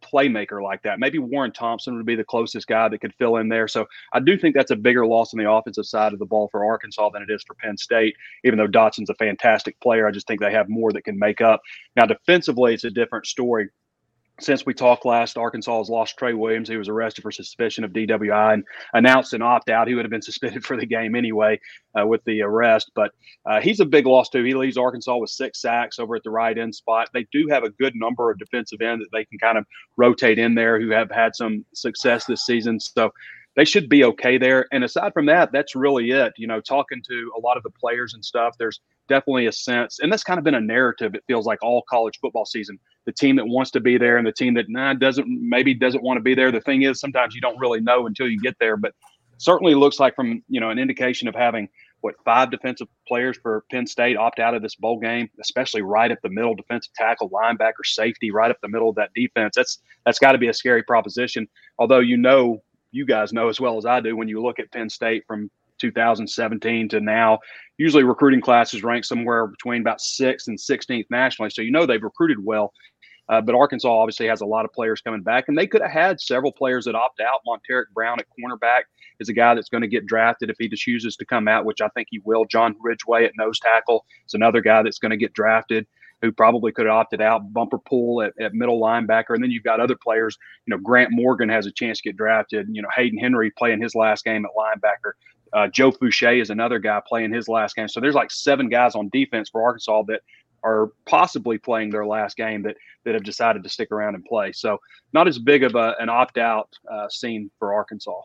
playmaker like that. Maybe Warren Thompson would be the closest guy that could fill in there. So I do think that's a bigger loss on the offensive side of the ball for Arkansas than it is for Penn State. Even though Dotson's a fantastic player, I just think they have more that can make up. Now, defensively, it's a different story. Since we talked last, Arkansas has lost Trey Williams. He was arrested for suspicion of D W I and announced an opt-out. He would have been suspended for the game anyway uh, with the arrest. But uh, he's a big loss, too. He leaves Arkansas with six sacks over at the right end spot. They do have a good number of defensive ends that they can kind of rotate in there who have had some success this season. So they should be okay there. And aside from that, that's really it. You know, talking to a lot of the players and stuff, there's definitely a sense, and that's kind of been a narrative, it feels like, all college football season. The team that wants to be there and the team that nah, doesn't maybe doesn't want to be there. The thing is, sometimes you don't really know until you get there. But certainly looks like from, you know, an indication of having, what, five defensive players for Penn State opt out of this bowl game, especially right up the middle, defensive tackle, linebacker, safety, right up the middle of that defense. That's that's got to be a scary proposition. Although, you know, you guys know as well as I do, when you look at Penn State from two thousand seventeen to now, usually recruiting classes rank somewhere between about sixth and sixteenth nationally. So, you know, they've recruited well. Uh, but Arkansas obviously has a lot of players coming back, and they could have had several players that opt out. Monteric Brown at cornerback is a guy that's going to get drafted if he chooses to come out, which I think he will. John Ridgeway at nose tackle is another guy that's going to get drafted who probably could have opted out. Bumper Pool at, at middle linebacker. And then you've got other players. You know, Grant Morgan has a chance to get drafted. You know, Hayden Henry playing his last game at linebacker. Uh, Joe Fouché is another guy playing his last game. So there's like seven guys on defense for Arkansas that are possibly playing their last game that that have decided to stick around and play. So not as big of a, an opt-out uh, scene for Arkansas.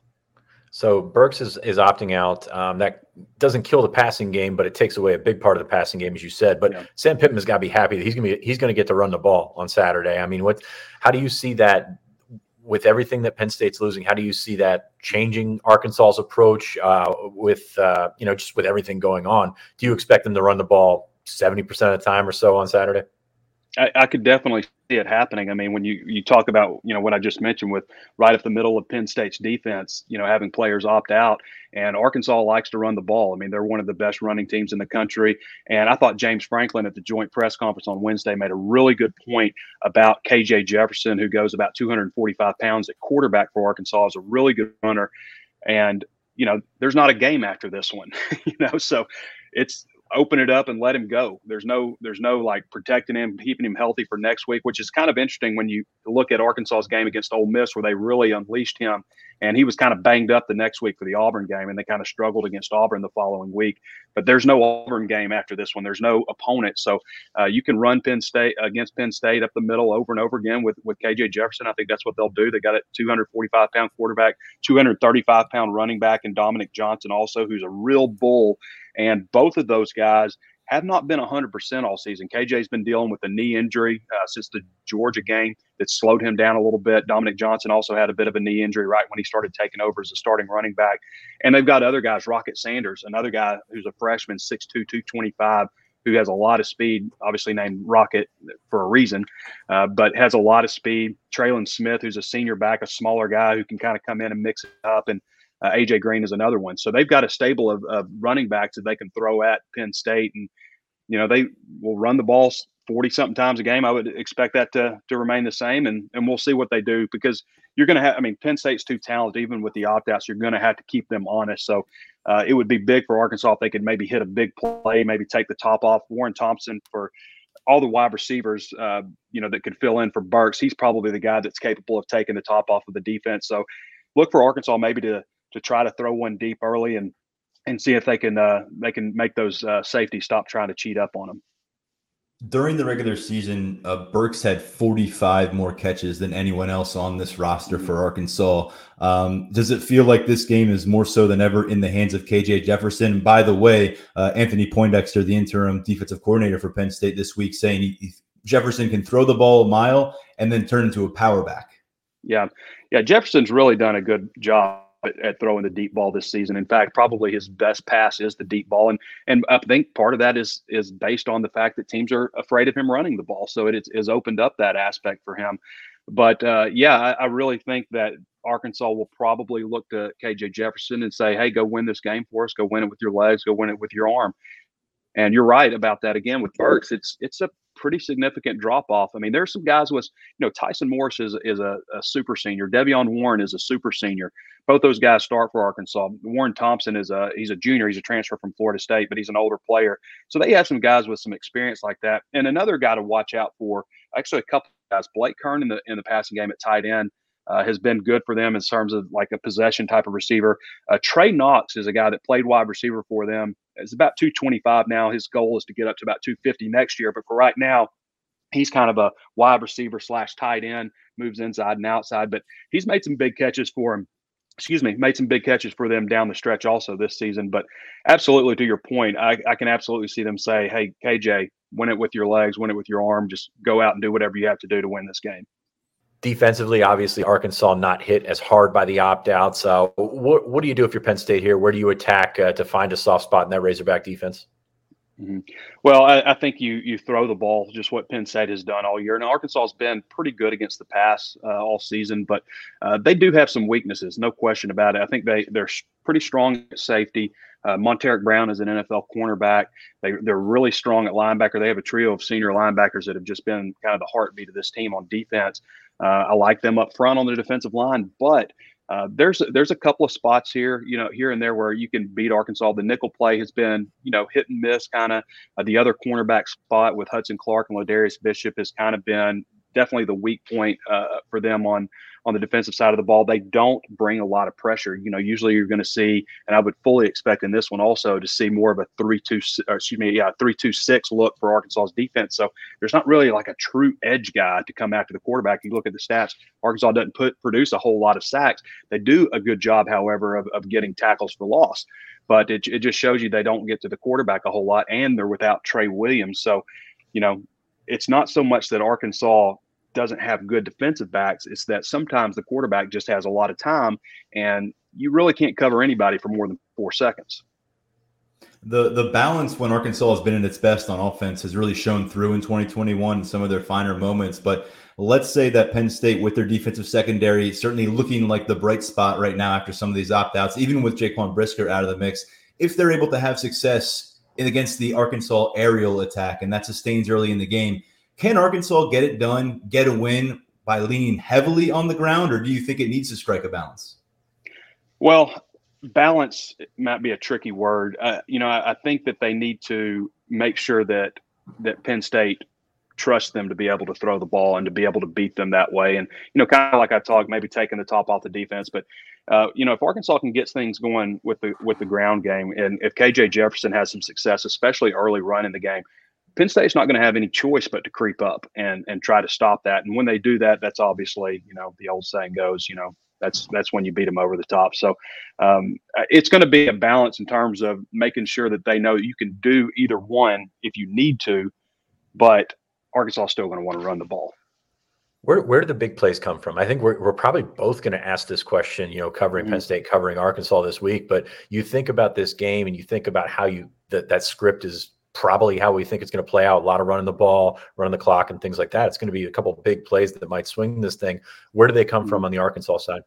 So Burks is, is opting out. Um, that doesn't kill the passing game, but it takes away a big part of the passing game, as you said. But yeah. Sam Pittman's got to be happy that he's going to be he's going to get to run the ball on Saturday. I mean, what? How do you see that with everything that Penn State's losing? How do you see that changing Arkansas's approach uh, with uh, you know just with everything going on? Do you expect them to run the ball seventy percent of the time or so on Saturday? I, I could definitely see it happening. I mean, when you, you talk about, you know, what I just mentioned with right up the middle of Penn State's defense, you know, having players opt out, and Arkansas likes to run the ball. I mean, they're one of the best running teams in the country. And I thought James Franklin at the joint press conference on Wednesday made a really good point about K J Jefferson, who goes about two hundred forty-five pounds at quarterback for Arkansas, is a really good runner. And, you know, there's not a game after this one, you know, so it's, open it up and let him go. There's no, there's no like protecting him, keeping him healthy for next week, which is kind of interesting when you look at Arkansas's game against Ole Miss, where they really unleashed him. And he was kind of banged up the next week for the Auburn game, and they kind of struggled against Auburn the following week. But there's no Auburn game after this one. There's no opponent. So uh, you can run Penn State against Penn State up the middle over and over again with, with K J Jefferson. I think that's what they'll do. They got a two hundred forty-five pound quarterback, two hundred thirty-five pound running back, and Dominic Johnson also, who's a real bull. And both of those guys have not been one hundred percent all season. K J's been dealing with a knee injury uh, since the Georgia game that slowed him down a little bit. Dominic Johnson also had a bit of a knee injury right when he started taking over as a starting running back. And they've got other guys, Rocket Sanders, another guy who's a freshman, six two, two twenty-five, who has a lot of speed, obviously named Rocket for a reason, uh, but has a lot of speed. Traylon Smith, who's a senior back, a smaller guy who can kind of come in and mix it up. And Uh, A J Green is another one. So they've got a stable of, of running backs that they can throw at Penn State. And, you know, they will run the ball forty-something times a game. I would expect that to to remain the same. And, and we'll see what they do, because you're going to have – I mean, Penn State's too talented. Even with the opt-outs, you're going to have to keep them honest. So uh, it would be big for Arkansas if they could maybe hit a big play, maybe take the top off. Warren Thompson, for all the wide receivers, uh, you know, that could fill in for Burks, he's probably the guy that's capable of taking the top off of the defense. So look for Arkansas maybe to – to try to throw one deep early and and see if they can uh, they can make those uh, safeties stop trying to cheat up on them. During the regular season, uh, Burks had forty-five more catches than anyone else on this roster for Arkansas. Um, does it feel like this game is more so than ever in the hands of K J Jefferson? And by the way, uh, Anthony Poindexter, the interim defensive coordinator for Penn State this week, saying he, he, Jefferson can throw the ball a mile and then turn into a power back. Yeah, yeah, Jefferson's really done a good job at throwing the deep ball this season. In fact, probably his best pass is the deep ball. And and I think part of that is is based on the fact that teams are afraid of him running the ball. So it has opened up that aspect for him. But uh, yeah, I, I really think that Arkansas will probably look to K J Jefferson and say, hey, go win this game for us. Go win it with your legs. Go win it with your arm. And you're right about that. Again, with Burks, it's it's a pretty significant drop off. I mean, there's some guys with, you know, Tyson Morris is, is a, a super senior. Devion Warren is a super senior. Both those guys start for Arkansas. Warren Thompson is a, he's a junior. He's a transfer from Florida State, but he's an older player. So they have some guys with some experience like that. And another guy to watch out for, actually a couple of guys, Blake Kern in the, in the passing game at tight end. Uh, has been good for them in terms of like a possession type of receiver. Uh, Trey Knox is a guy that played wide receiver for them. It's about two twenty-five now. His goal is to get up to about two fifty next year. But for right now, he's kind of a wide receiver slash tight end, moves inside and outside. But he's made some big catches for him. Excuse me, made some big catches for them down the stretch also this season. But absolutely, to your point, I, I can absolutely see them say, hey, K J, win it with your legs, win it with your arm. Just go out and do whatever you have to do to win this game. Defensively, obviously, Arkansas not hit as hard by the opt-outs. Uh, what, what do you do if you're Penn State here? Where do you attack uh, to find a soft spot in that Razorback defense? Mm-hmm. Well, I, I think you you throw the ball, just what Penn State has done all year. And Arkansas has been pretty good against the pass uh, all season, but uh, they do have some weaknesses, no question about it. I think they, they're pretty strong at safety. Uh, Monteric Brown is an N F L cornerback. They, they're really strong at linebacker. They have a trio of senior linebackers that have just been kind of the heartbeat of this team on defense. Uh, I like them up front on the defensive line, but uh, there's there's a couple of spots here, you know, here and there where you can beat Arkansas. The nickel play has been, you know, hit and miss kind of. Uh, the other cornerback spot with Hudson Clark and Ladarius Bishop has kind of been definitely the weak point uh, for them on on the defensive side of the ball. They don't bring a lot of pressure. You know, usually you're going to see, and I would fully expect in this one also to see more of a three two, or excuse me, yeah, three two six look for Arkansas's defense. So there's not really like a true edge guy to come after the quarterback. You look at the stats, Arkansas doesn't put produce a whole lot of sacks. They do a good job, however, of, of getting tackles for loss. But it, it just shows you they don't get to the quarterback a whole lot, and they're without Trey Williams. So, you know, it's not so much that Arkansas doesn't have good defensive backs. It's that sometimes the quarterback just has a lot of time, and you really can't cover anybody for more than four seconds. The the balance when Arkansas has been at its best on offense has really shown through in twenty twenty-one, some of their finer moments. But let's say that Penn State, with their defensive secondary, certainly looking like the bright spot right now after some of these opt-outs, even with Jaquan Brisker out of the mix, if they're able to have success in against the Arkansas aerial attack, and that sustains early in the game, can Arkansas get it done, get a win by leaning heavily on the ground, or do you think it needs to strike a balance? Well, balance might be a tricky word. Uh, you know, I, I think that they need to make sure that that Penn State trusts them to be able to throw the ball and to be able to beat them that way. And, you know, kind of like I talked, maybe taking the top off the defense. But, uh, you know, if Arkansas can get things going with the with the ground game, and if K J Jefferson has some success, especially early run in the game, Penn State's not going to have any choice but to creep up and and try to stop that. And when they do that, that's obviously, you know, the old saying goes, you know, that's that's when you beat them over the top. So um, it's going to be a balance in terms of making sure that they know you can do either one if you need to, but Arkansas is still going to want to run the ball. Where where do the big plays come from? I think we're we're probably both going to ask this question, you know, covering mm-hmm. Penn State, covering Arkansas this week. But you think about this game and you think about how you that that script is probably how we think it's going to play out. A lot of running the ball, running the clock, and things like that. It's going to be a couple of big plays that might swing this thing. Where do they come from on the Arkansas side?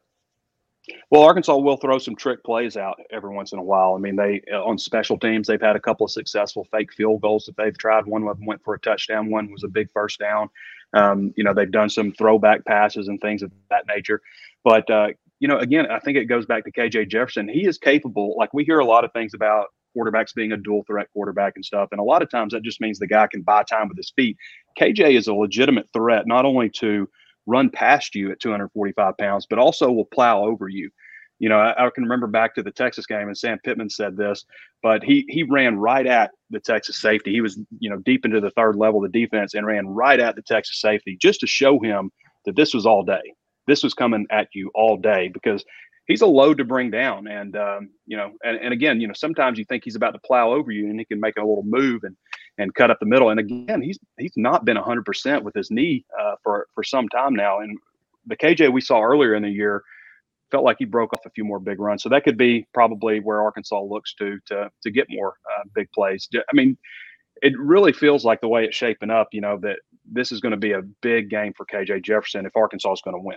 Well, Arkansas will throw some trick plays out every once in a while. I mean, they on special teams, they've had a couple of successful fake field goals that they've tried. One of them went for a touchdown. One was a big first down. Um, you know, they've done some throwback passes and things of that nature. But, uh, you know, again, I think it goes back to K J Jefferson. He is capable. Like, we hear a lot of things about quarterbacks being a dual threat quarterback and stuff. And a lot of times that just means the guy can buy time with his feet. K J is a legitimate threat, not only to run past you at two hundred forty-five pounds, but also will plow over you. You know, I, I can remember back to the Texas game, and Sam Pittman said this, but he he ran right at the Texas safety. He was, you know, deep into the third level of the defense and ran right at the Texas safety just to show him that this was all day. This was coming at you all day, because he's a load to bring down. And, um, you know, and, and again, you know, sometimes you think he's about to plow over you and he can make a little move and, and cut up the middle. And again, he's, he's not been a hundred percent with his knee uh, for, for some time now. And the K J we saw earlier in the year felt like he broke off a few more big runs. So that could be probably where Arkansas looks to, to, to get more uh, big plays. I mean, it really feels like the way it's shaping up, you know, that this is going to be a big game for K J Jefferson if Arkansas is going to win.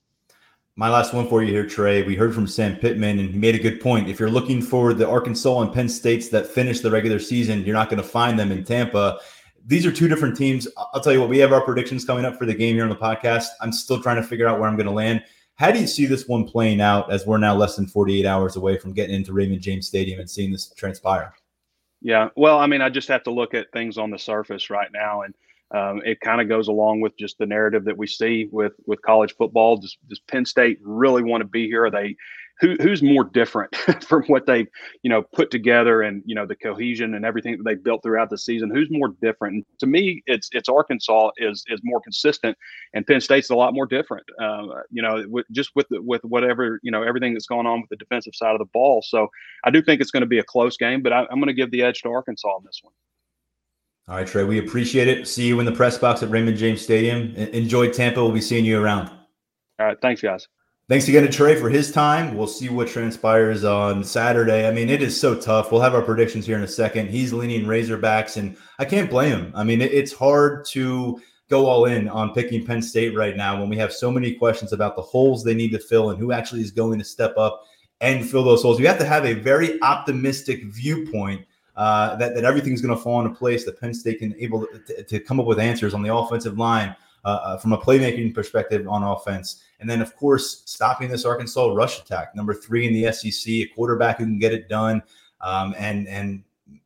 My last one for you here, Trey. We heard from Sam Pittman, and he made a good point. If you're looking for the Arkansas and Penn States that finish the regular season, you're not going to find them in Tampa. these are two different teams. I'll tell you what, we have our predictions coming up for the game here on the podcast. I'm still trying to figure out where I'm going to land. How do you see this one playing out as we're now less than forty-eight hours away from getting into Raymond James Stadium and seeing this transpire? Yeah, well, I mean, I just have to look at things on the surface right now, and um, it kind of goes along with just the narrative that we see with with college football. Does, does Penn State really want to be here? Are they who who's more different from what they you know put together, and you know the cohesion and everything that they built throughout the season? Who's more different? And to me, it's it's Arkansas is is more consistent, and Penn State's a lot more different. Uh, you know, with, just with the, with whatever you know everything that's going on with the defensive side of the ball. So I do think it's going to be a close game, but I, I'm going to give the edge to Arkansas on this one. All right, Trey, we appreciate it. See you in the press box at Raymond James Stadium. Enjoy Tampa. We'll be seeing you around. All right, thanks, guys. Thanks again to Trey for his time. We'll see what transpires on Saturday. I mean, it is so tough. We'll have our predictions here in a second. He's leaning Razorbacks, and I can't blame him. I mean, it's hard to go all in on picking Penn State right now when we have so many questions about the holes they need to fill and who actually is going to step up and fill those holes. You have to have a very optimistic viewpoint uh, that, that everything's going to fall into place, that Penn State can able to, to come up with answers on the offensive line uh, from a playmaking perspective on offense. And then, of course, stopping this Arkansas rush attack, number three in the S E C, a quarterback who can get it done. Um, and and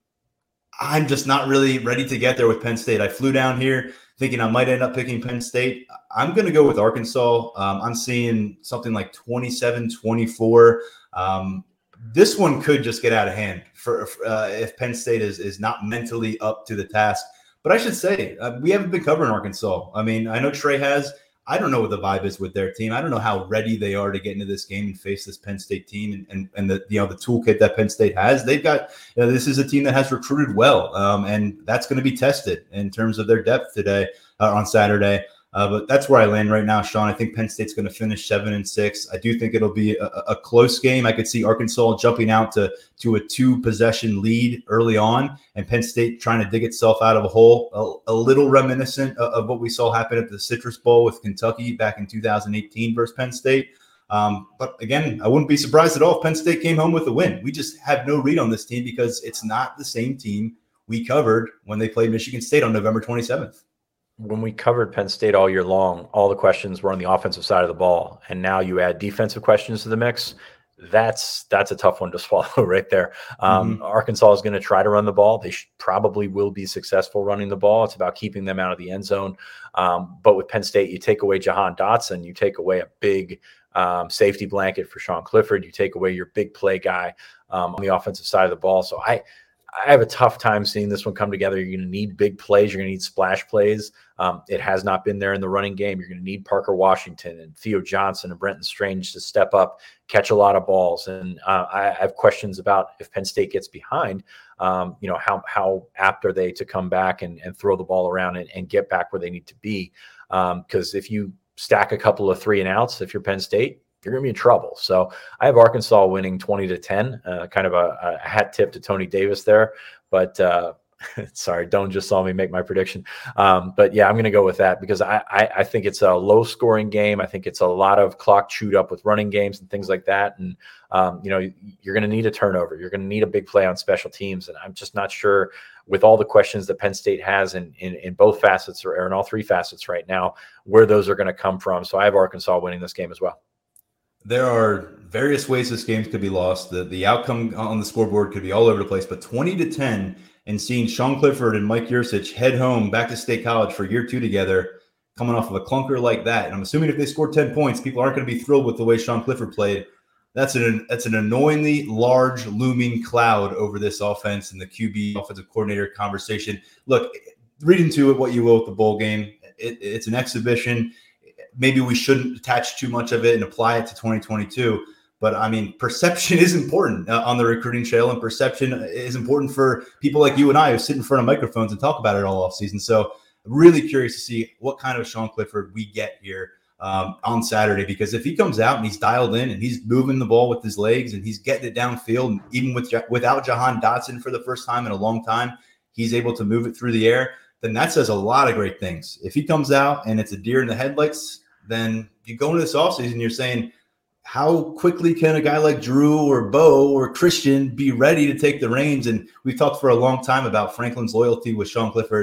I'm just not really ready to get there with Penn State. I flew down here thinking I might end up picking Penn State. I'm going to go with Arkansas. Um, I'm seeing something like twenty-seven twenty-four. Um, this one could just get out of hand for uh, if Penn State is is not mentally up to the task. But I should say, uh, we haven't been covering Arkansas. I mean, I know Trey has. I don't know what the vibe is with their team. I don't know how ready they are to get into this game and face this Penn State team and, and, and the you know the toolkit that Penn State has. They've got you know, this is a team that has recruited well, um, and that's going to be tested in terms of their depth today uh, on Saturday. Uh, but that's where I land right now, Sean. I think Penn State's going to finish seven and six. I do think it'll be a, a close game. I could see Arkansas jumping out to to a two possession lead early on, and Penn State trying to dig itself out of a hole. A, a little reminiscent of, of what we saw happen at the Citrus Bowl with Kentucky back in two thousand eighteen versus Penn State. Um, but again, I wouldn't be surprised at all if Penn State came home with a win. We just have no read on this team because it's not the same team we covered when they played Michigan State on November twenty-seventh. When we covered Penn State all year long, all the questions were on the offensive side of the ball. And now you add defensive questions to the mix. That's that's a tough one to swallow right there. Um, mm-hmm. Arkansas is going to try to run the ball. They should, probably will be successful running the ball. It's about keeping them out of the end zone. Um, but with Penn State, you take away Jahan Dotson, you take away a big um, safety blanket for Sean Clifford. You take away your big play guy um, on the offensive side of the ball. So I I have a tough time seeing this one come together. You're going to need big plays. You're going to need splash plays. Um, it has not been there in the running game. You're going to need Parker Washington and Theo Johnson and Brenton Strange to step up, catch a lot of balls. And uh, I, I have questions about if Penn State gets behind, um, you know, how how apt are they to come back and, and throw the ball around and, and get back where they need to be? Because um, if you stack a couple of three and outs, if you're Penn State, you're going to be in trouble. So I have Arkansas winning twenty to ten, uh, kind of a, a hat tip to Tony Davis there. But uh, sorry, Don just saw me make my prediction. Um, but yeah, I'm going to go with that because I, I, I think it's a low scoring game. I think it's a lot of clock chewed up with running games and things like that. And, um, you know, you're going to need a turnover. You're going to need a big play on special teams. And I'm just not sure with all the questions that Penn State has in, in, in both facets or in all three facets right now, where those are going to come from. So I have Arkansas winning this game as well. There are various ways this game could be lost. The, the outcome on the scoreboard could be all over the place, but twenty to ten and seeing Sean Clifford and Mike Yurcich head home back to State College for year two together, coming off of a clunker like that. And I'm assuming if they score ten points, people aren't going to be thrilled with the way Sean Clifford played. That's an, that's an annoyingly large looming cloud over this offense and the Q B offensive coordinator conversation. Look, read into it what you will with the bowl game. It, it's an exhibition. Maybe we shouldn't attach too much of it and apply it to twenty twenty-two. But, I mean, perception is important uh, on the recruiting trail, and perception is important for people like you and I who sit in front of microphones and talk about it all offseason. So really curious to see what kind of Sean Clifford we get here um, on Saturday, because if he comes out and he's dialed in and he's moving the ball with his legs and he's getting it downfield, and even with without Jahan Dotson for the first time in a long time, he's able to move it through the air, then that says a lot of great things. If he comes out and it's a deer in the headlights, then you go into this offseason, you're saying, how quickly can a guy like Drew or Bo or Christian be ready to take the reins? And we've talked for a long time about Franklin's loyalty with Sean Clifford.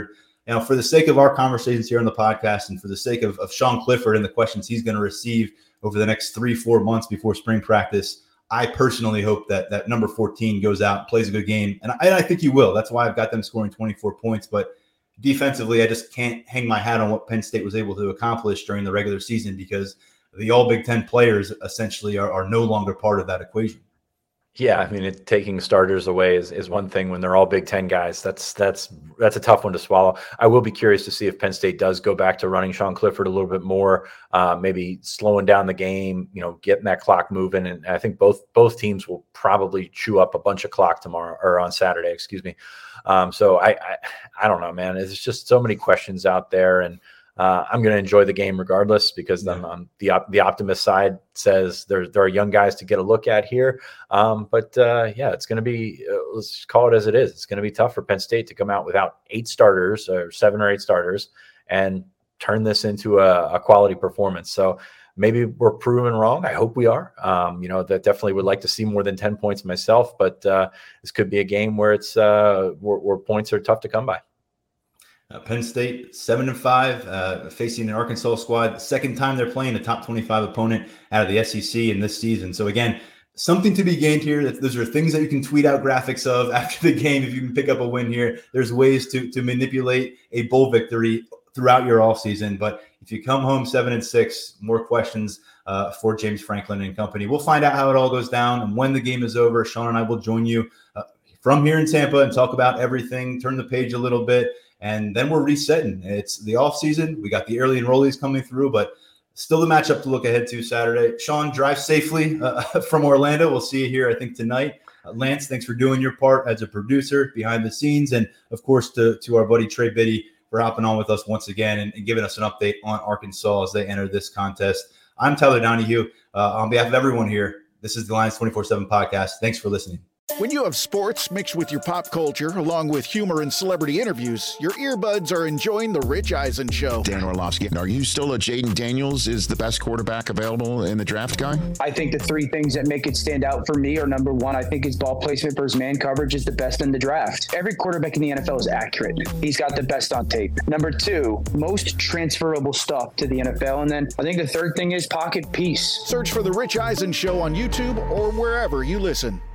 you know, for the sake of our conversations here on the podcast and for the sake of, of Sean Clifford and the questions he's going to receive over the next three, four months before spring practice, I personally hope that that number fourteen goes out and plays a good game. And I, I think he will. That's why I've got them scoring twenty-four points. But defensively, I just can't hang my hat on what Penn State was able to accomplish during the regular season because the all Big Ten players essentially are, are no longer part of that equation. Yeah, I mean, it, taking starters away is, is one thing when they're all Big Ten guys. That's that's that's a tough one to swallow. I will be curious to see if Penn State does go back to running Sean Clifford a little bit more, uh, maybe slowing down the game, you know, getting that clock moving. And I think both both teams will probably chew up a bunch of clock tomorrow or on Saturday, excuse me. Um, so I, I I don't know, man. There's just so many questions out there, and Uh, I'm going to enjoy the game regardless because then on the op- the optimist side says there there are young guys to get a look at here. Um, but uh, yeah, it's going to be uh, let's call it as it is. It's going to be tough for Penn State to come out without eight starters or seven or eight starters and turn this into a, a quality performance. So maybe we're proven wrong. I hope we are. Um, you know, that definitely would like to see more than ten points myself. But uh, this could be a game where it's uh, where, where points are tough to come by. Uh, Penn State seven and five, uh, facing an Arkansas squad. The second time they're playing a top twenty-five opponent out of the S E C in this season. So again, something to be gained here. That those are things that you can tweet out graphics of after the game. If you can pick up a win here, there's ways to to manipulate a bowl victory throughout your off season. But if you come home seven and six, more questions uh, for James Franklin and company. We'll find out how it all goes down, and when the game is over, Sean and I will join you uh, from here in Tampa and talk about everything. Turn the page a little bit. And then we're resetting. It's the offseason. We got the early enrollees coming through, but still the matchup to look ahead to Saturday. Sean, drive safely uh, from Orlando. We'll see you here, I think, tonight. Uh, Lance, thanks for doing your part as a producer behind the scenes. And, of course, to, to our buddy Trey Biddy for hopping on with us once again and, and giving us an update on Arkansas as they enter this contest. I'm Tyler Donahue. Uh, on behalf of everyone here, this is the Lions twenty-four seven podcast. Thanks for listening. When you have sports mixed with your pop culture, along with humor and celebrity interviews, your earbuds are enjoying The Rich Eisen Show. Dan Orlovsky, are you still a Jaden Daniels is the best quarterback available in the draft guy? I think the three things that make it stand out for me are, number one, I think his ball placement versus man coverage is the best in the draft. Every quarterback in the N F L is accurate. He's got the best on tape. Number two, most transferable stuff to the N F L. And then I think the third thing is pocket peace. Search for The Rich Eisen Show on YouTube or wherever you listen.